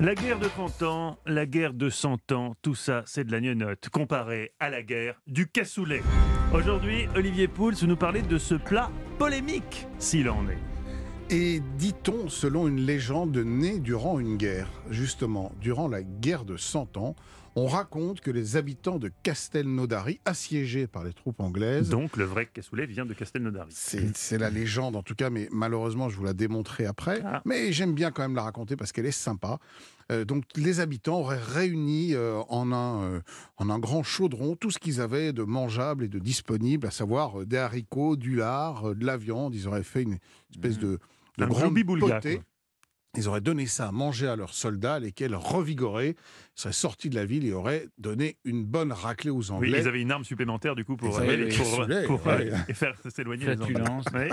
La guerre de 30 ans, la guerre de 100 ans, tout ça c'est de la gnognotte comparé à la guerre du cassoulet. Aujourd'hui, Olivier Pouls nous parlait de ce plat polémique, s'il en est. Et dit-on, selon une légende, née durant une guerre, justement, durant la guerre de 100 ans, on raconte que les habitants de Castelnaudary, assiégés par les troupes anglaises... Donc le vrai cassoulet vient de Castelnaudary. C'est la légende en tout cas, mais malheureusement je vous la démontrerai après. Mais j'aime bien quand même la raconter parce qu'elle est sympa. Donc les habitants auraient réuni en un grand chaudron tout ce qu'ils avaient de mangeable et de disponible, à savoir des haricots, du lard, de la viande. Ils auraient fait une espèce de grande potée. Ils auraient donné ça à manger à leurs soldats, lesquels, revigorés, seraient sortis de la ville et auraient donné une bonne raclée aux Anglais. Oui, ils avaient une arme supplémentaire du coup pour faire s'éloigner les Anglais.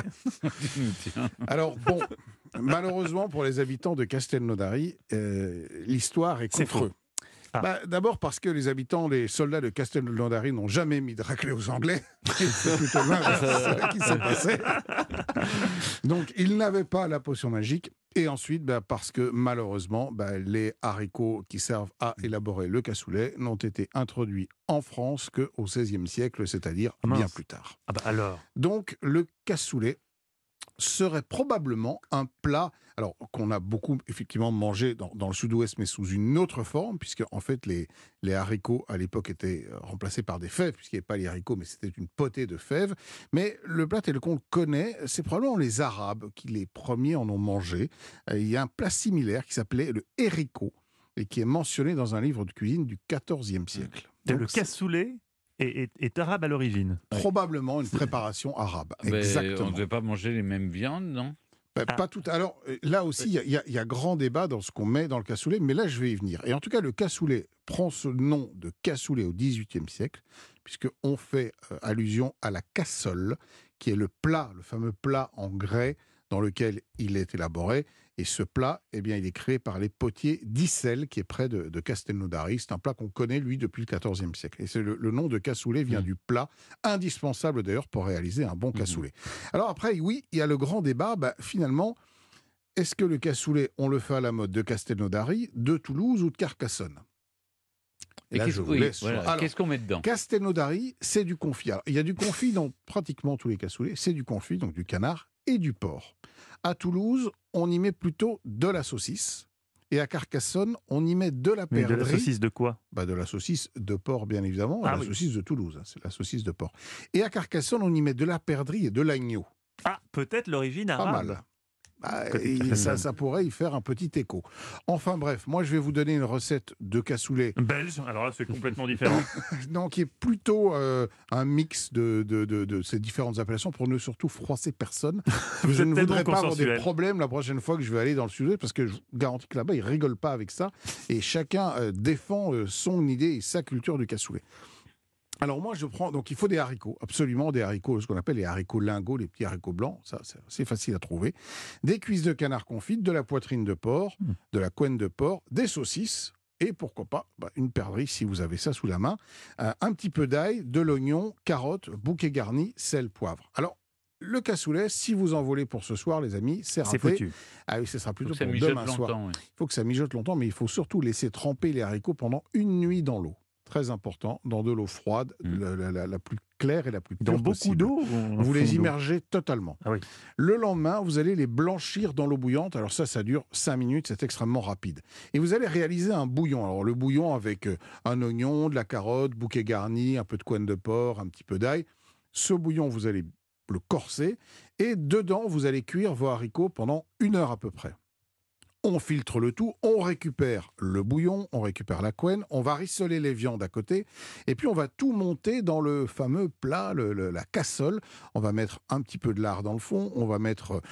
Alors bon, malheureusement pour les habitants de Castelnaudary, l'histoire est contre eux. D'abord parce que les soldats de Castelnaudary n'ont jamais mis de raclée aux Anglais. C'est plutôt l'inverse qui s'est passé. Donc ils n'avaient pas la potion magique. Et ensuite, parce que malheureusement, les haricots qui servent à élaborer le cassoulet n'ont été introduits en France qu'au XVIe siècle, c'est-à-dire bien plus tard. Alors. Donc le cassoulet serait probablement un plat, alors qu'on a beaucoup effectivement mangé dans le sud-ouest, mais sous une autre forme, puisque en fait les haricots à l'époque étaient remplacés par des fèves, puisqu'il n'y avait pas les haricots, mais c'était une potée de fèves. Mais le plat tel qu'on le connaît, c'est probablement les Arabes qui les premiers en ont mangé. Il y a un plat similaire qui s'appelait le haricot, et qui est mentionné dans un livre de cuisine du XIVe siècle. Donc, le cassoulet est arabe à l'origine. Probablement une préparation arabe. Exactement. On ne devait pas manger les mêmes viandes, non ? Pas tout. Alors là aussi, il y a grand débat dans ce qu'on met dans le cassoulet, mais là je vais y venir. Et en tout cas, le cassoulet prend ce nom de cassoulet au XVIIIe siècle, puisqu'on fait allusion à la cassole, qui est le fameux plat en grès dans lequel il est élaboré. Et ce plat, il est créé par les potiers d'Issel, qui est près de Castelnaudary. C'est un plat qu'on connaît, lui, depuis le XIVe siècle. Et le nom de cassoulet vient du plat, indispensable d'ailleurs pour réaliser un bon cassoulet. Alors après, oui, il y a le grand débat, finalement, est-ce que le cassoulet, on le fait à la mode de Castelnaudary, de Toulouse ou de Carcassonne ? Qu'est-ce qu'on met dedans ? Castelnaudary, c'est du confit. Alors, il y a du confit dans pratiquement tous les cassoulets. C'est du confit, donc du canard et du porc. À Toulouse, on y met plutôt de la saucisse. Et à Carcassonne, on y met de la perdrix. Mais de la saucisse de quoi ? De la saucisse de porc, bien évidemment. Saucisse de Toulouse, c'est la saucisse de porc. Et à Carcassonne, on y met de la perdrix et de l'agneau. Peut-être l'origine arabe. Pas mal. Ça pourrait y faire un petit écho. Enfin bref, moi je vais vous donner une recette de cassoulet. Belge, alors là c'est complètement différent. Non, qui est plutôt un mix de ces différentes appellations pour ne surtout froisser personne. Je ne voudrais pas avoir des problèmes la prochaine fois que je vais aller dans le sud-ouest, parce que je vous garantis que là-bas ils rigolent pas avec ça. Et chacun défend son idée et sa culture du cassoulet. Alors moi je prends, donc il faut des haricots, absolument des haricots, ce qu'on appelle les haricots lingots, les petits haricots blancs, ça c'est assez facile à trouver, des cuisses de canard confites, de la poitrine de porc, de la couenne de porc, des saucisses, et pourquoi pas une perdrix si vous avez ça sous la main, un petit peu d'ail, de l'oignon, carottes, bouquet garni, sel, poivre. Alors le cassoulet, si vous en voulez pour ce soir les amis, c'est raté. C'est foutu. Ah oui, ce sera plutôt pour demain soir. Il faut que ça mijote longtemps, mais il faut surtout laisser tremper les haricots pendant une nuit dans l'eau. Très important, dans de l'eau froide, la plus claire et la plus pure possible. Dans beaucoup d'eau vous les immergez totalement. Oui. Le lendemain, vous allez les blanchir dans l'eau bouillante. Alors ça dure 5 minutes, c'est extrêmement rapide. Et vous allez réaliser un bouillon. Alors le bouillon avec un oignon, de la carotte, bouquet garni, un peu de couenne de porc, un petit peu d'ail. Ce bouillon, vous allez le corser. Et dedans, vous allez cuire vos haricots pendant 1 heure à peu près. On filtre le tout, on récupère le bouillon, on récupère la couenne, on va rissoler les viandes à côté, et puis on va tout monter dans le fameux plat, la cassole. On va mettre un petit peu de lard dans le fond, on va mettre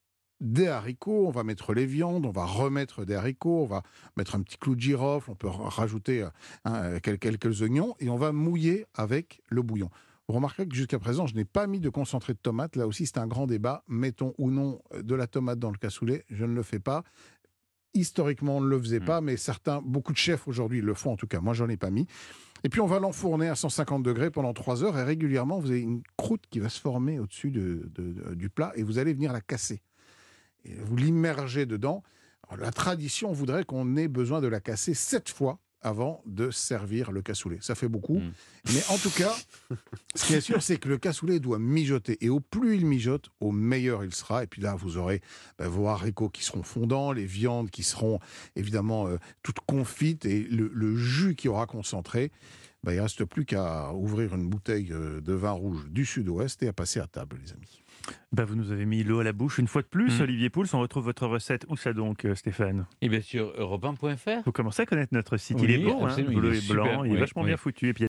des haricots, on va mettre les viandes, on va remettre des haricots, on va mettre un petit clou de girofle, on peut rajouter quelques oignons, et on va mouiller avec le bouillon. Vous remarquerez que jusqu'à présent, je n'ai pas mis de concentré de tomate. Là aussi, c'est un grand débat. Mettons ou non de la tomate dans le cassoulet. Je ne le fais pas. Historiquement, on ne le faisait pas, mais beaucoup de chefs aujourd'hui le font en tout cas. Moi, j'en ai pas mis. Et puis, on va l'enfourner à 150 degrés pendant 3 heures. Et régulièrement, vous avez une croûte qui va se former au-dessus du plat et vous allez venir la casser. Et vous l'immergez dedans. Alors, la tradition voudrait qu'on ait besoin de la casser 7 fois avant de servir le cassoulet. Ça fait beaucoup, mais en tout cas, ce qui est sûr, c'est que le cassoulet doit mijoter. Et au plus il mijote, au meilleur il sera. Et puis là, vous aurez vos haricots qui seront fondants, les viandes qui seront évidemment toutes confites et le jus qui aura concentré. Il ne reste plus qu'à ouvrir une bouteille de vin rouge du Sud-Ouest et à passer à table, les amis. Vous nous avez mis l'eau à la bouche une fois de plus, Olivier Pouls. On retrouve votre recette. Où ça donc, Stéphane? Et bien sûr, europe1.fr. Vous commencez à connaître notre site. Oui, il est beau, absolument, bleu il est et blanc. super, Il est oui, vachement oui. bien foutu. Et puis